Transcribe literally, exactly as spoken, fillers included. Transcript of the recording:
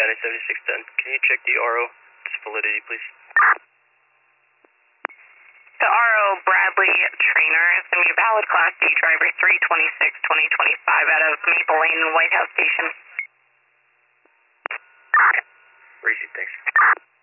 County seventy-six ten. Can you check the R O validity, please? The R O Bradley Trainer is going to be a valid Class D driver three twenty-six twenty twenty-five out of Maple Lane and White House Station. Receive, thanks.